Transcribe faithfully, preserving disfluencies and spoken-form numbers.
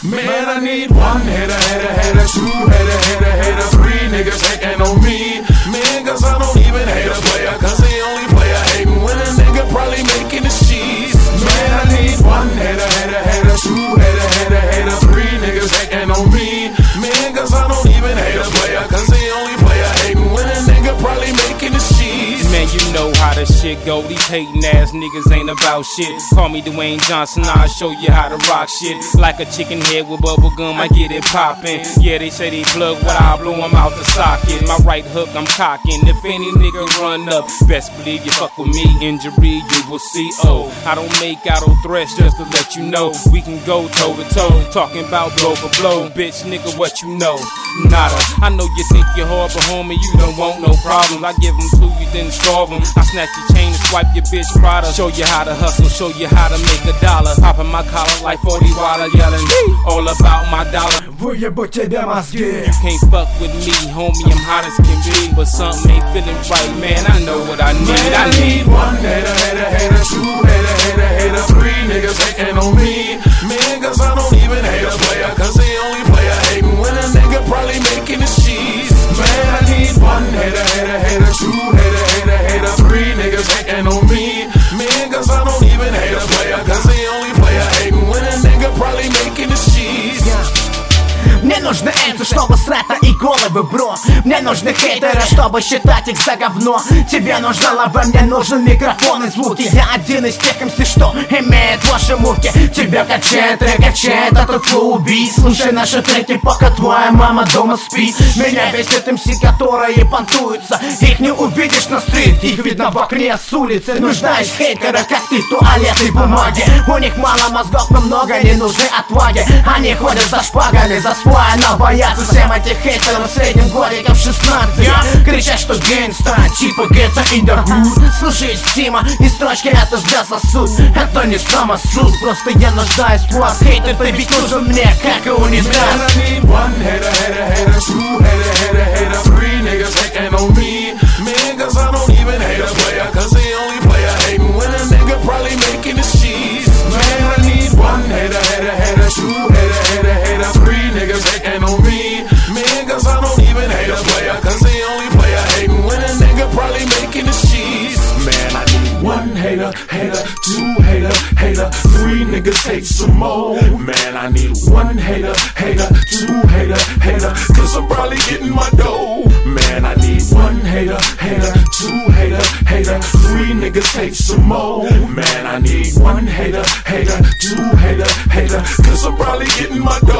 Man, I need one hater, hater, hater, two hater, hater, hater, three niggas hating on me. Man, cause I don't even hate a player, cause they only play a hating when a nigga probably making the sheets. Man, I need one hater, hater, hater, two hater, hater, hater, three niggas hating on me. Man, cause I don't even hate a player, cause they only play a hating when a nigga probably making the sheets. Man, you know how the shit go. These hating ass niggas ain't about shit. Call me Dwayne Johnson, I'll show you how to rock shit. Like a chicken head with bubble gum, I get it poppin'. Yeah, they say they plug what I blow them out the socket. My right hook, I'm cocking. If any nigga run up, best believe you fuck with me. Injury, you will see. Oh, I don't make auto threats just to let you know. We can go toe to toe, talking about blow for blow. Bitch, nigga, what you know? Nada. I know you think you're hard, but homie, you don't want no problems. I give them to you, then solve them. I snatch your chain and swipe your bitch Prada. Show you how to hustle, show you how to make a dollar. Popping my collar like forty water, yelling all about my dollar. Выебу тебе мозги. You can't fuck with me, homie, I'm hot as can be. But something ain't feeling right, man, I know what I need. Man, I need one hater, hater, hater, two hater, hater, hater, three niggas hating on me. Man, cause I don't even hate a player, cause they only play a hating when a nigga probably making the sheets. Man, I need one hater, hater, hater, two hater, hater, hater, three niggas hating on me. Man, cause I don't even hate a player, cause they only play a hating when a nigga probably making the sheets. Мне нужны эмцы, чтобы срать на их головы, бро. Мне нужны хейтеры, чтобы считать их за говно. Тебе нужна лава, мне нужен микрофон и звуки. Я один из тех эмси, что имеет ваши муки. Тебя качает, трек качает, а тут флоу убий. Слушай наши треки, пока твоя мама дома спит. Меня бесит эмси, которые понтуются. Их не увидишь на стрит, их видно в окне с улицы. Нужна из хейтера, как ты, туалетной бумаги. У них мало мозгов, но много не нужны отваги. Они ходят за шпагами, за свой. Но боятся всем этих хейтеров средним годиков шестнадцать. Кричат, что гейнста, типа где-то in the hood. Слушай Стима, и строчки это для сосуд. Это не самосуд, просто я нуждаюсь в вас. Хейтер, ты ведь нужен мне, как и унитаз. Man, I need one hater, hater, hater, two hater, hater, hater, three niggas hating on me. Man, cause I don't even hate a player, cause they only play a hating when a nigga probably making the sheets. Man, I need one hater, hater, hater, two hater, hater, hater, three niggas hating on me. Man, cause I don't even hate a player, cause they only play a hating when a nigga probably making the sheets. Man, I need one hater, hater, two hater, hater, three niggas hate some more. Man, I need one hater, hater, two hater, hater, cause I'm probably getting my dough. Man, I need one hater, hater, two hater, hater, three niggas hate some more. Man, I need one hater, hater, two hater, hater, cause I'm probably getting my dough.